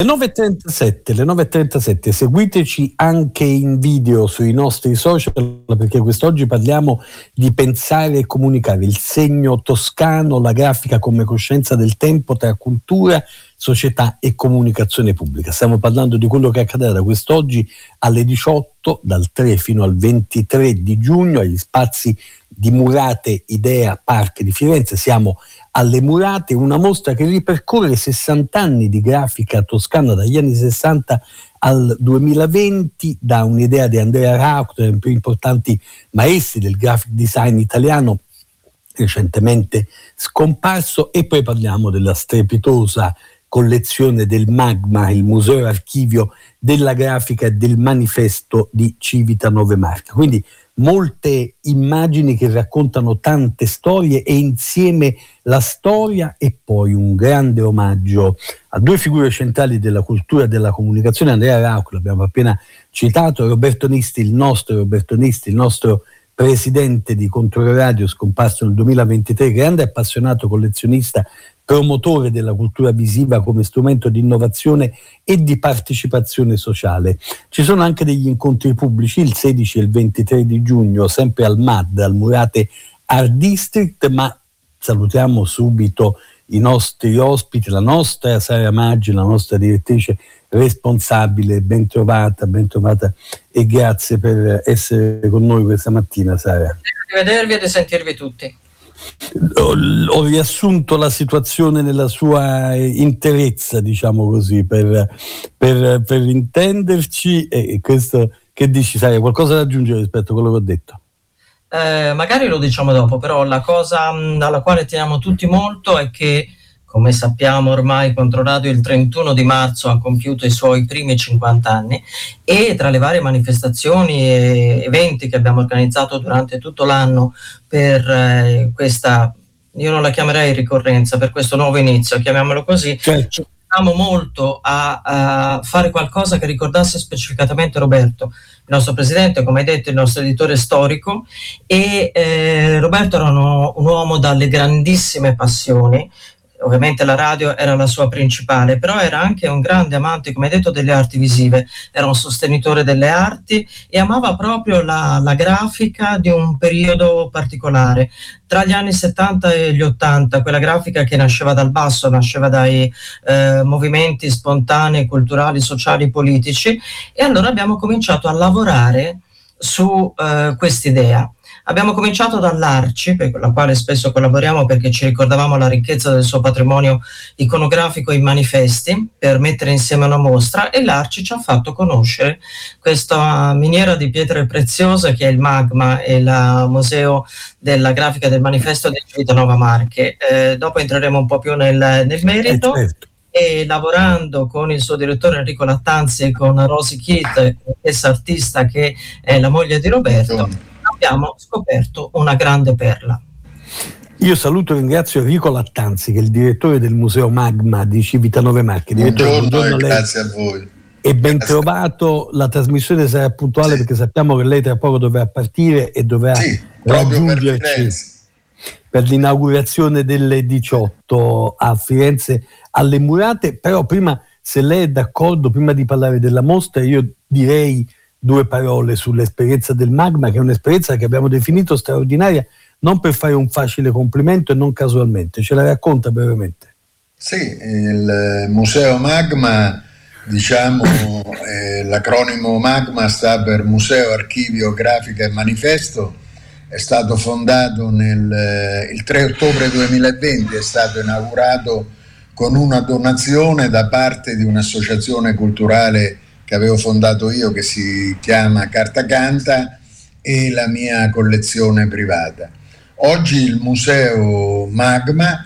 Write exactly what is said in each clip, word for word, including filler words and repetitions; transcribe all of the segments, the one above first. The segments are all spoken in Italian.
Le nove e trentasette, le nove e trentasette, seguiteci anche in video sui nostri social, perché quest'oggi parliamo di pensare e comunicare, il segno toscano, la grafica come coscienza del tempo tra cultura, società e comunicazione pubblica. Stiamo parlando di quello che accadrà da quest'oggi alle diciotto, dal tre fino al ventitré di giugno, agli spazi di Murate Idea Park di Firenze. Siamo alle Murate, una mostra che ripercorre sessanta anni di grafica toscana dagli anni sessanta al duemilaventi, da un'idea di Andrea Rauch, dei più importanti maestri del graphic design italiano, recentemente scomparso, e poi parliamo della strepitosa collezione del Magma, il museo archivio della grafica e del manifesto di Civitanove Marche. Quindi molte immagini che raccontano tante storie, e insieme la storia e poi un grande omaggio a due figure centrali della cultura e della comunicazione. Andrea Rauch, l'abbiamo appena citato, Roberto Nisti, il nostro Roberto Nisti, il nostro presidente di Controradio, scomparso nel duemilaventitré, grande appassionato collezionista, promotore della cultura visiva come strumento di innovazione e di partecipazione sociale. Ci sono anche degli incontri pubblici il sedici e il ventitré di giugno, sempre al M A D, al Murate Art District, ma salutiamo subito i nostri ospiti, la nostra Sara Maggi, la nostra direttrice responsabile. Ben trovata, ben trovata e grazie per essere con noi questa mattina, Sara. Di vedervi e di sentirvi tutti. Ho, ho riassunto la situazione nella sua interezza, diciamo così, per, per, per intenderci, e questo, che dici, Sara? Qualcosa da aggiungere rispetto a quello che ho detto? Eh, magari lo diciamo dopo, però la cosa mh, alla quale teniamo tutti molto è che, come sappiamo ormai, Controradio il trentuno di marzo ha compiuto i suoi primi cinquanta anni, e tra le varie manifestazioni e eventi che abbiamo organizzato durante tutto l'anno per eh, questa, io non la chiamerei ricorrenza, per questo nuovo inizio, chiamiamolo così, certo. Ci teniamo molto a, a fare qualcosa che ricordasse specificatamente Roberto, il nostro presidente, come hai detto, il nostro editore storico, e eh, Roberto era uno, un uomo dalle grandissime passioni. Ovviamente la radio era la sua principale, però era anche un grande amante, come hai detto, delle arti visive, era un sostenitore delle arti e amava proprio la, la grafica di un periodo particolare. Tra gli anni settanta e gli ottanta, quella grafica che nasceva dal basso, nasceva dai eh, movimenti spontanei, culturali, sociali, politici, e allora abbiamo cominciato a lavorare su eh, quest'idea. Abbiamo cominciato dall'Arci, per la quale spesso collaboriamo perché ci ricordavamo la ricchezza del suo patrimonio iconografico in manifesti, per mettere insieme una mostra, e l'Arci ci ha fatto conoscere questa miniera di pietre preziose che è il Magma e il Museo della Grafica del Manifesto di Civitanova Marche. Eh, dopo entreremo un po' più nel, nel merito. Eh, certo. E lavorando con il suo direttore Enrico Lattanzi e con Rosy Kitt, stessa artista che è la moglie di Roberto, abbiamo scoperto una grande perla. Io saluto e ringrazio Enrico Lattanzi, che è il direttore del Museo Magma di Civitanove Marche. Buongiorno, buongiorno e a grazie a voi. E ben grazie. trovato. La trasmissione sarà puntuale, sì, perché sappiamo che lei tra poco dovrà partire e dovrà sì, raggiungerci per, per l'inaugurazione delle diciotto a Firenze alle Murate. Però prima, se lei è d'accordo, prima di parlare della mostra, io direi due parole sull'esperienza del Magma, che è un'esperienza che abbiamo definito straordinaria, non per fare un facile complimento e non casualmente. Ce la racconta brevemente? Sì, il Museo Magma, diciamo, eh, l'acronimo Magma sta per Museo Archivio Grafica e Manifesto, è stato fondato nel, il tre ottobre duemilaventi, è stato inaugurato con una donazione da parte di un'associazione culturale che avevo fondato io, che si chiama Carta Canta, e la mia collezione privata. Oggi il Museo Magma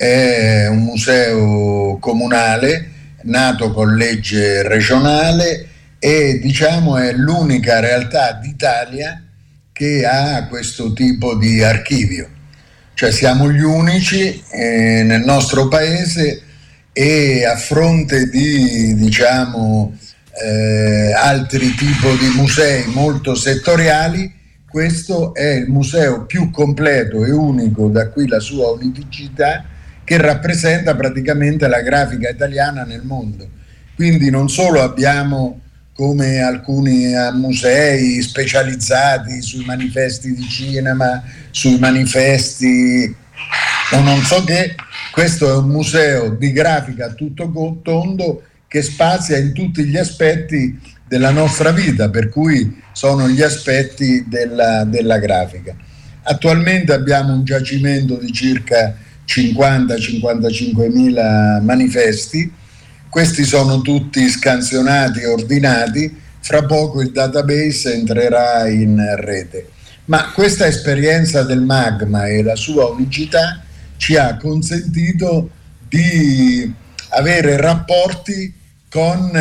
è un museo comunale, nato con legge regionale, e diciamo è l'unica realtà d'Italia che ha questo tipo di archivio. Cioè siamo gli unici eh, nel nostro paese, e a fronte di, diciamo, Eh, altri tipi di musei molto settoriali, questo è il museo più completo e unico, da qui la sua unicità, che rappresenta praticamente la grafica italiana nel mondo. quindi non solo abbiamo, come alcuni musei specializzati sui manifesti di cinema, sui manifesti o non so che, questo è un museo di grafica a tutto tondo che spazia in tutti gli aspetti della nostra vita, per cui sono gli aspetti della, della grafica. Attualmente abbiamo un giacimento di circa cinquanta cinquantacinque mila manifesti, questi sono tutti scansionati e ordinati, fra poco il database entrerà in rete. Ma questa esperienza del Magma e la sua unicità ci ha consentito di avere rapporti con,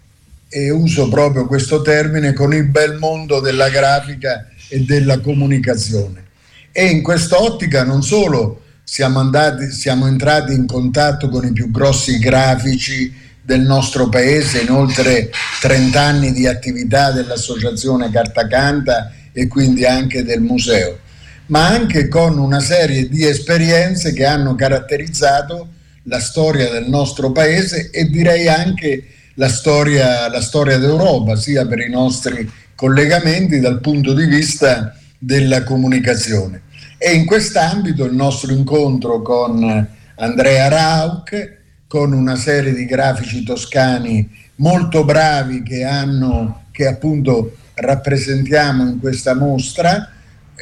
e uso proprio questo termine, con il bel mondo della grafica e della comunicazione. E in quest'ottica non solo siamo andati, siamo entrati in contatto con i più grossi grafici del nostro paese in oltre trenta anni di attività dell'associazione Cartacanta e quindi anche del museo, ma anche con una serie di esperienze che hanno caratterizzato la storia del nostro paese e direi anche la storia, la storia d'Europa, sia per i nostri collegamenti dal punto di vista della comunicazione. E in quest'ambito il nostro incontro con Andrea Rauch, con una serie di grafici toscani molto bravi che hanno, che appunto rappresentiamo in questa mostra,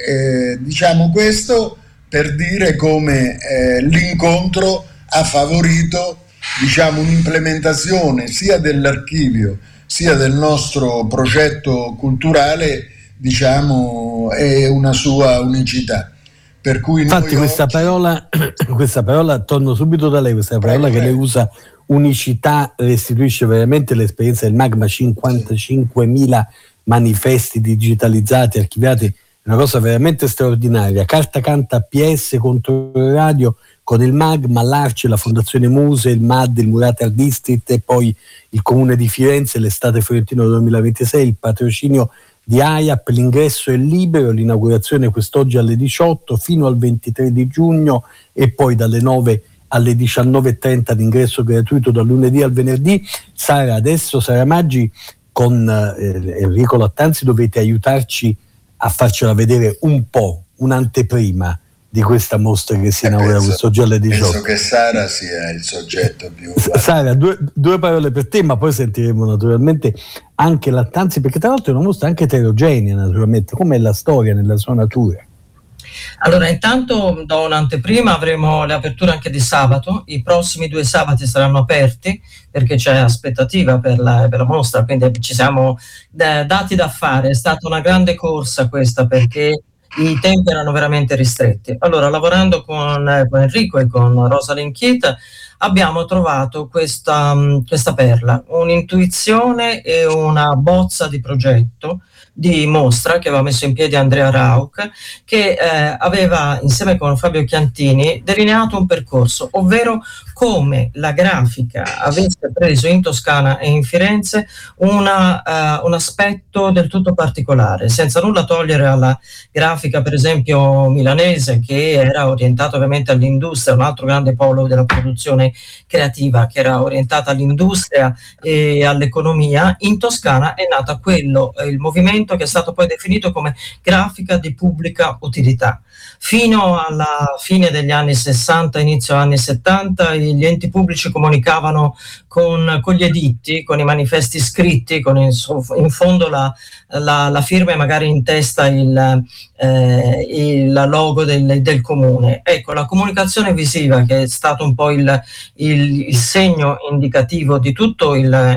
eh, diciamo questo per dire come eh, l'incontro ha favorito, diciamo, un'implementazione sia dell'archivio sia del nostro progetto culturale, diciamo, e una sua unicità. Per cui infatti noi questa oggi... parola, questa parola, torno subito da lei, questa parola prego, che prego. Lei usa, unicità, restituisce veramente l'esperienza del Magma, cinquantacinquemila manifesti digitalizzati, archiviati, una cosa veramente straordinaria. Cartacanta P S contro il radio con il Magma, l'Arce, la Fondazione Muse, il M A D, il Murata Art District e poi il Comune di Firenze, l'estate fiorentino duemilaventisei, il patrocinio di A I A P, l'ingresso è libero, l'inaugurazione quest'oggi alle diciotto fino al ventitré di giugno e poi dalle nove alle diciannove e trenta l'ingresso gratuito dal lunedì al venerdì. Sara, adesso Sara Maggi con eh, Enrico Lattanzi dovete aiutarci a farcela vedere un po', un'anteprima di questa mostra che si inaugura quest'oggi alle diciotto. Penso che Sara sia il soggetto più... Sara, due, due parole per te, ma poi sentiremo naturalmente anche Lattanzi, perché tra l'altro è una mostra anche eterogenea, naturalmente, com'è la storia nella sua natura. Allora, intanto do un'anteprima, avremo le aperture anche di sabato, i prossimi due sabati saranno aperti perché c'è aspettativa per la, per la mostra, quindi ci siamo eh, dati da fare, è stata una grande corsa questa perché i tempi erano veramente ristretti. Allora, lavorando con, eh, con Enrico e con Rosalind Keat abbiamo trovato questa, questa perla, un'intuizione e una bozza di progetto di mostra che aveva messo in piedi Andrea Rauch, che eh, aveva insieme con Fabio Chiantini delineato un percorso, ovvero come la grafica avesse preso in Toscana e in Firenze una, uh, un aspetto del tutto particolare, senza nulla togliere alla grafica per esempio milanese, che era orientata ovviamente all'industria, un altro grande polo della produzione creativa che era orientata all'industria e all'economia. In Toscana è nata quello, eh, il movimento che è stato poi definito come grafica di pubblica utilità. Fino alla fine degli anni sessanta, inizio anni settanta, gli enti pubblici comunicavano con, con gli editti, con i manifesti scritti, con in, in fondo la, la, la firma e magari in testa il, eh, il logo del, del comune. Ecco, la comunicazione visiva, che è stato un po' il, il, il segno indicativo di tutto il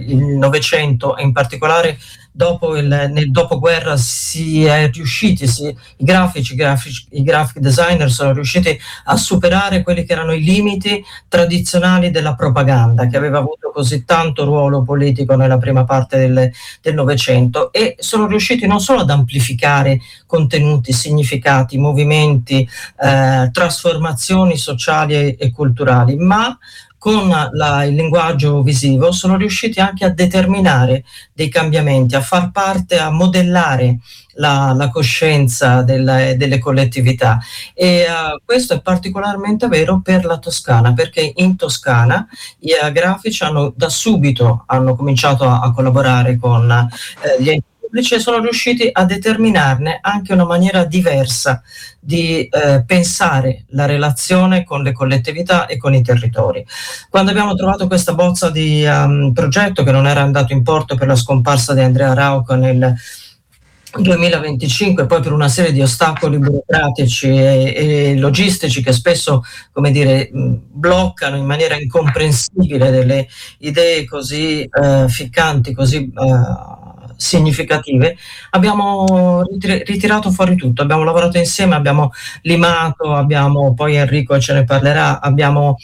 Novecento e in particolare dopo il, nel dopoguerra si è riusciti, si, i grafici, i grafici, i graphic designer sono riusciti a superare quelli che erano i limiti tradizionali della propaganda, che aveva avuto così tanto ruolo politico nella prima parte del, del Novecento, e sono riusciti non solo ad amplificare contenuti, significati, movimenti, eh, trasformazioni sociali e, e culturali, ma con la, il linguaggio visivo sono riusciti anche a determinare dei cambiamenti, a far parte, a modellare la, la coscienza della, delle collettività, e uh, questo è particolarmente vero per la Toscana, perché in Toscana i uh, grafici hanno da subito hanno cominciato a, a collaborare con uh, gli enti pubblici e sono riusciti a determinarne anche una maniera diversa di eh, pensare la relazione con le collettività e con i territori. Quando abbiamo trovato questa bozza di um, progetto, che non era andato in porto per la scomparsa di Andrea Rauca nel duemilaventicinque, poi per una serie di ostacoli burocratici e, e logistici che spesso, come dire, mh, bloccano in maniera incomprensibile delle idee così eh, ficcanti, così eh, significative, abbiamo ritir- ritirato fuori tutto, abbiamo lavorato insieme, abbiamo limato, abbiamo, poi Enrico ce ne parlerà, abbiamo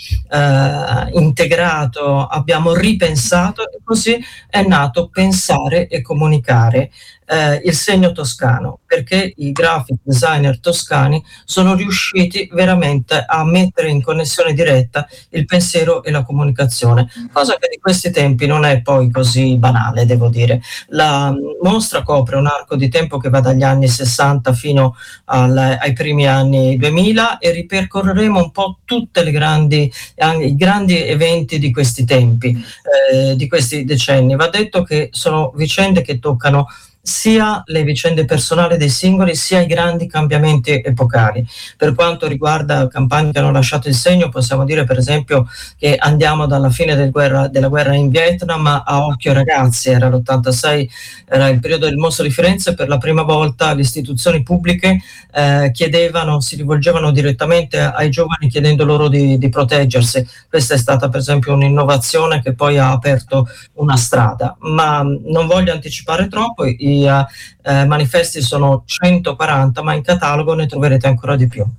eh, integrato, abbiamo ripensato, e così è nato Pensare e Comunicare, eh, il segno toscano, perché i graphic designer toscani sono riusciti veramente a mettere in connessione diretta il pensiero e la comunicazione, cosa che di questi tempi non è poi così banale, devo dire. La mostra copre un arco di tempo che va dagli anni sessanta fino al, ai primi anni duemila, e ripercorreremo un po' tutte le grandi, i grandi eventi di questi tempi, eh, di questi decenni. Va detto che sono vicende che toccano sia le vicende personali dei singoli, sia i grandi cambiamenti epocali. Per quanto riguarda campagne che hanno lasciato il segno, possiamo dire per esempio che andiamo dalla fine del guerra, della guerra in Vietnam a Occhio Ragazzi, era l'ottantasei, era il periodo del mostro di Firenze. Per la prima volta le istituzioni pubbliche eh, chiedevano, si rivolgevano direttamente ai giovani chiedendo loro di, di proteggersi. Questa è stata per esempio un'innovazione che poi ha aperto una strada, ma non voglio anticipare troppo. I eh, manifesti sono centoquaranta, ma in catalogo ne troverete ancora di più.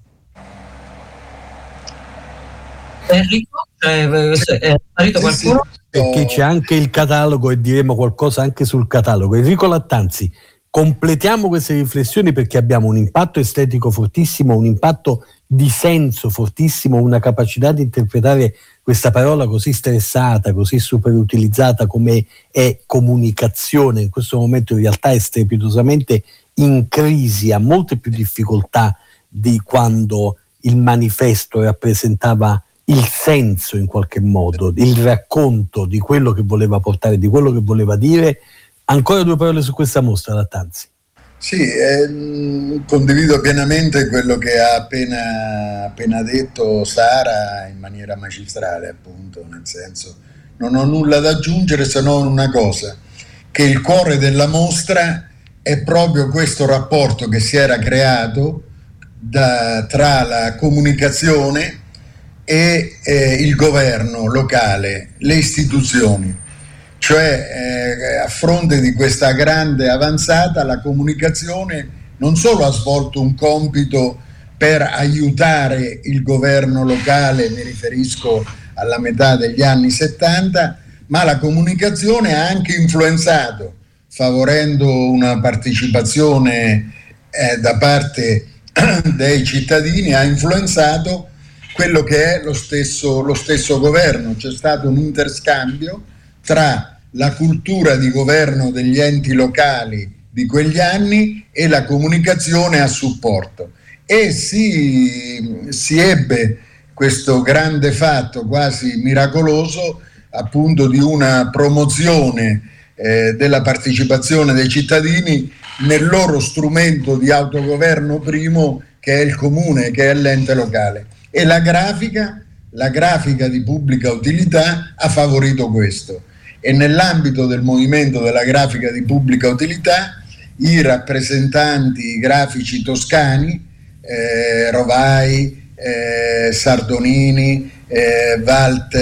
Enrico, eh, è sparito qualcuno? Perché c'è anche il catalogo e diremo qualcosa anche sul catalogo. Enrico Lattanzi, completiamo queste riflessioni, perché abbiamo un impatto estetico fortissimo, un impatto di senso fortissimo, una capacità di interpretare questa parola così stressata, così super utilizzata come è comunicazione. In questo momento in realtà è strepitosamente in crisi, ha molte più difficoltà di quando il manifesto rappresentava il senso, in qualche modo, il racconto di quello che voleva portare, di quello che voleva dire. Ancora due parole su questa mostra, Lattanzi. Sì, eh, condivido pienamente quello che ha appena, appena detto Sara in maniera magistrale, appunto, nel senso, non ho nulla da aggiungere se non una cosa, che il cuore della mostra è proprio questo rapporto che si era creato da, tra la comunicazione e eh, il governo locale, le istituzioni. Cioè eh, a fronte di questa grande avanzata, la comunicazione non solo ha svolto un compito per aiutare il governo locale, mi riferisco alla metà degli anni settanta, ma la comunicazione ha anche influenzato, favorendo una partecipazione eh, da parte dei cittadini, ha influenzato quello che è lo stesso, lo stesso governo. C'è stato un interscambio tra la cultura di governo degli enti locali di quegli anni e la comunicazione a supporto, e si, si ebbe questo grande fatto quasi miracoloso, appunto, di una promozione eh, della partecipazione dei cittadini nel loro strumento di autogoverno primo, che è il comune, che è l'ente locale, e la grafica la grafica di pubblica utilità ha favorito questo. E nell'ambito del movimento della grafica di pubblica utilità i rappresentanti grafici toscani, eh, Rovai, eh, Sardonini, eh, Walt,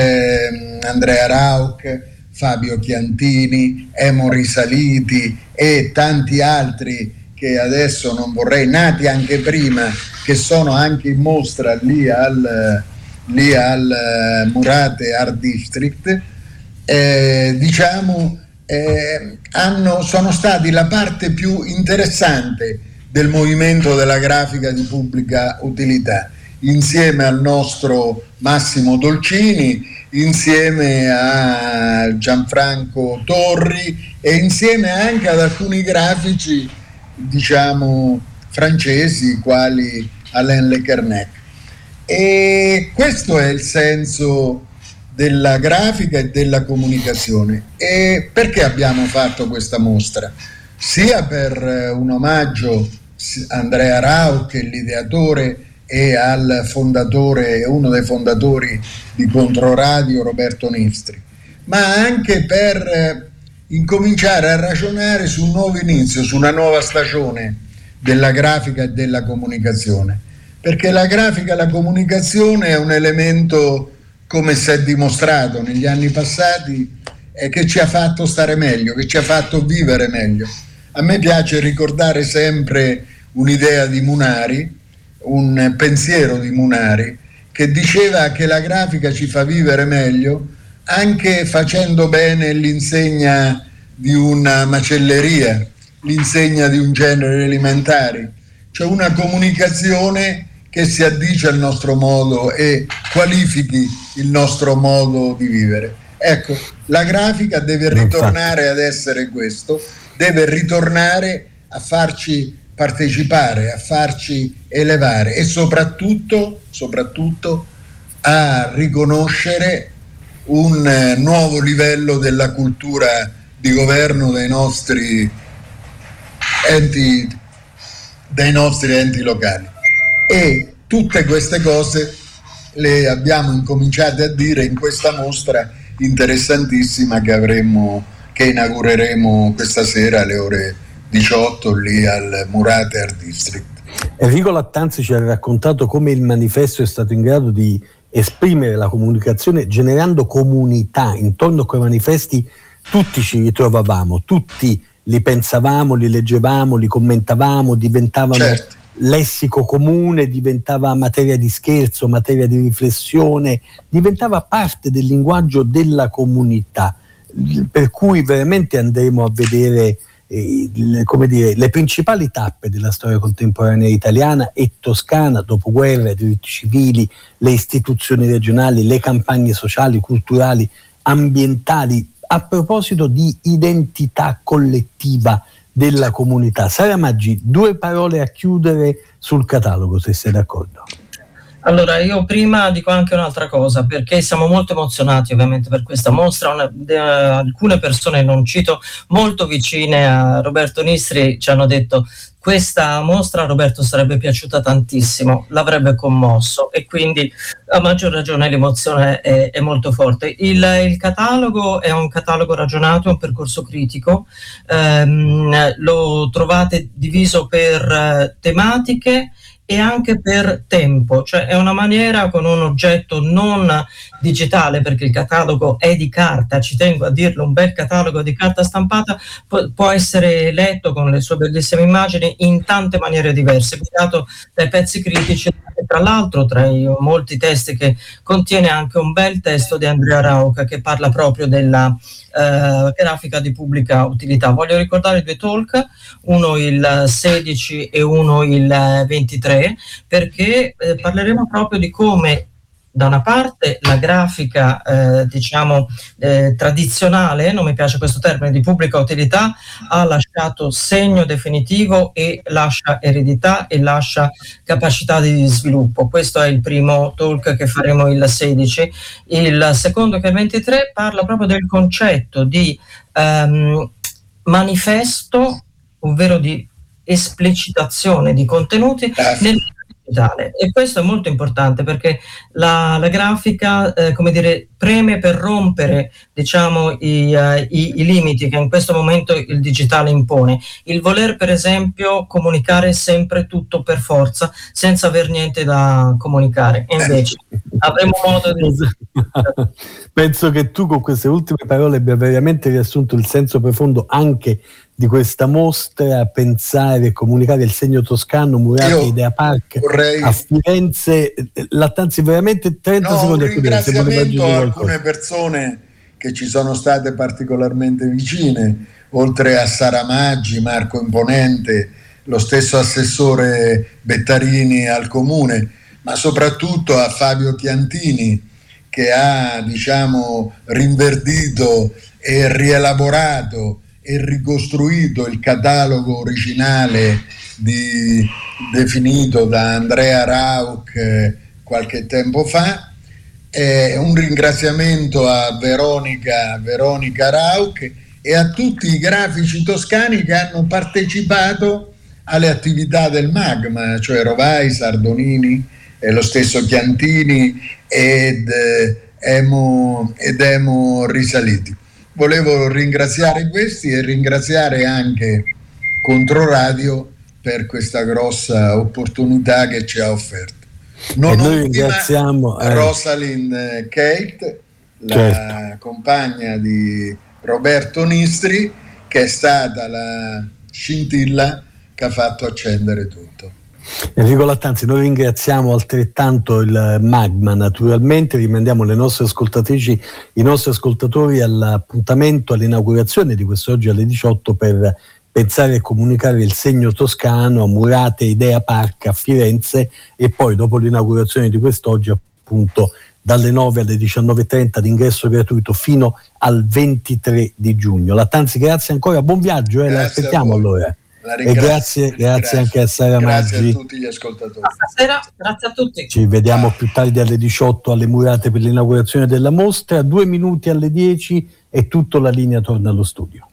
eh, Andrea Rauch, Fabio Chiantini, Emory Saliti e tanti altri che adesso non vorrei, nati anche prima, che sono anche in mostra lì al lì al Murate Art District, eh, diciamo, eh, hanno, sono stati la parte più interessante del movimento della grafica di pubblica utilità, insieme al nostro Massimo Dolcini, insieme a Gianfranco Torri e insieme anche ad alcuni grafici, diciamo, francesi quali Alain Le Kernec. E questo è il senso della grafica e della comunicazione. E perché abbiamo fatto questa mostra? Sia per un omaggio a Andrea Rau, che è l'ideatore, e al fondatore, uno dei fondatori di Controradio, Roberto Nistri, ma anche per incominciare a ragionare su un nuovo inizio, su una nuova stagione della grafica e della comunicazione, perché la grafica e la comunicazione è un elemento, come si è dimostrato negli anni passati, è che ci ha fatto stare meglio, che ci ha fatto vivere meglio. A me piace ricordare sempre un'idea di Munari, un pensiero di Munari, che diceva che la grafica ci fa vivere meglio anche facendo bene l'insegna di una macelleria, l'insegna di un genere alimentare, cioè una comunicazione che si addice al nostro modo e qualifichi il nostro modo di vivere. Ecco, la grafica deve ritornare ad essere questo, deve ritornare a farci partecipare, a farci elevare e soprattutto, soprattutto a riconoscere un eh, nuovo livello della cultura di governo dei nostri enti, dei nostri enti locali. E tutte queste cose le abbiamo incominciate a dire in questa mostra interessantissima che avremo, che inaugureremo questa sera alle ore diciotto lì al Murat Art District. Enrico Lattanzi ci ha raccontato come il manifesto è stato in grado di esprimere la comunicazione generando comunità. Intorno a quei manifesti tutti ci ritrovavamo, tutti li pensavamo, li leggevamo, li commentavamo, diventavano certo. lessico comune, diventava materia di scherzo, materia di riflessione, diventava parte del linguaggio della comunità, per cui veramente andremo a vedere eh, le, come dire, le principali tappe della storia contemporanea italiana e toscana, dopoguerra, i diritti civili, le istituzioni regionali, le campagne sociali, culturali, ambientali, a proposito di identità collettiva della comunità. Sara Maggi, due parole a chiudere sul catalogo, se sei d'accordo. Allora, io prima dico anche un'altra cosa, perché siamo molto emozionati ovviamente per questa mostra. Una, de, alcune persone, non cito, molto vicine a Roberto Nistri ci hanno detto: questa mostra a Roberto sarebbe piaciuta tantissimo, l'avrebbe commosso, e quindi a maggior ragione l'emozione è, è molto forte. Il, il catalogo è un catalogo ragionato, è un percorso critico, ehm, lo trovate diviso per uh, tematiche e anche per tempo, cioè è una maniera con un oggetto non digitale, perché il catalogo è di carta, ci tengo a dirlo, un bel catalogo di carta stampata pu- può essere letto con le sue bellissime immagini in tante maniere diverse, guidato dai pezzi critici. Tra l'altro, tra i molti testi che contiene anche un bel testo di Andrea Rauca che parla proprio della eh, grafica di pubblica utilità. Voglio ricordare due talk, uno il sedici e uno il ventitré, perché eh, parleremo proprio di come da una parte la grafica eh, diciamo eh, tradizionale, non mi piace questo termine, di pubblica utilità, ha lasciato segno definitivo e lascia eredità e lascia capacità di sviluppo. Questo è il primo talk che faremo il sedici. Il secondo, che è il ventitré, parla proprio del concetto di ehm, manifesto, ovvero di esplicitazione di contenuti nel digitale. E questo è molto importante, perché la, la grafica eh, come dire, preme per rompere diciamo i, uh, i, i limiti che in questo momento il digitale impone, il voler per esempio comunicare sempre tutto per forza senza aver niente da comunicare, e invece avremo modo di... Penso che tu con queste ultime parole abbia veramente riassunto il senso profondo anche di questa mostra, pensare e comunicare il segno toscano, Murate Idea Park vorrei... a Firenze. Lattanzi, veramente trenta no, secondi. Un ringraziamento a alcune persone che ci sono state particolarmente vicine, oltre a Sara Maggi, Marco Imponente, lo stesso assessore Bettarini al comune, ma soprattutto a Fabio Chiantini, che ha, diciamo, rinverdito e rielaborato e ricostruito il catalogo originale di, definito da Andrea Rauch eh, qualche tempo fa. Eh, un ringraziamento a Veronica, Veronica Rauch e a tutti i grafici toscani che hanno partecipato alle attività del Magma, cioè Rovai, Sardonini e lo stesso Chiantini ed eh, Emo, ed Emo Risaliti. Volevo ringraziare questi e ringraziare anche Controradio per questa grossa opportunità che ci ha offerto. Non e noi ultima, ringraziamo eh. Rosalind Kate, la certo. compagna di Roberto Nistri, che è stata la scintilla che ha fatto accendere tutto. Enrico Lattanzi, noi ringraziamo altrettanto il Magma, naturalmente rimandiamo le nostre ascoltatrici, i nostri ascoltatori all'appuntamento, all'inaugurazione di quest'oggi alle diciotto per pensare e comunicare il segno toscano a Murate Idea Park a Firenze, e poi dopo l'inaugurazione di quest'oggi appunto dalle nove alle diciannove e trenta l'ingresso gratuito fino al ventitré di giugno. Lattanzi, grazie ancora, buon viaggio, eh, la aspettiamo allora. E grazie, grazie anche a Sara grazie Maggi. a tutti gli ascoltatori. Stasera, grazie a tutti. Ci vediamo più tardi alle diciotto alle Murate per l'inaugurazione della mostra. Due minuti alle dieci e tutta la linea torna allo studio.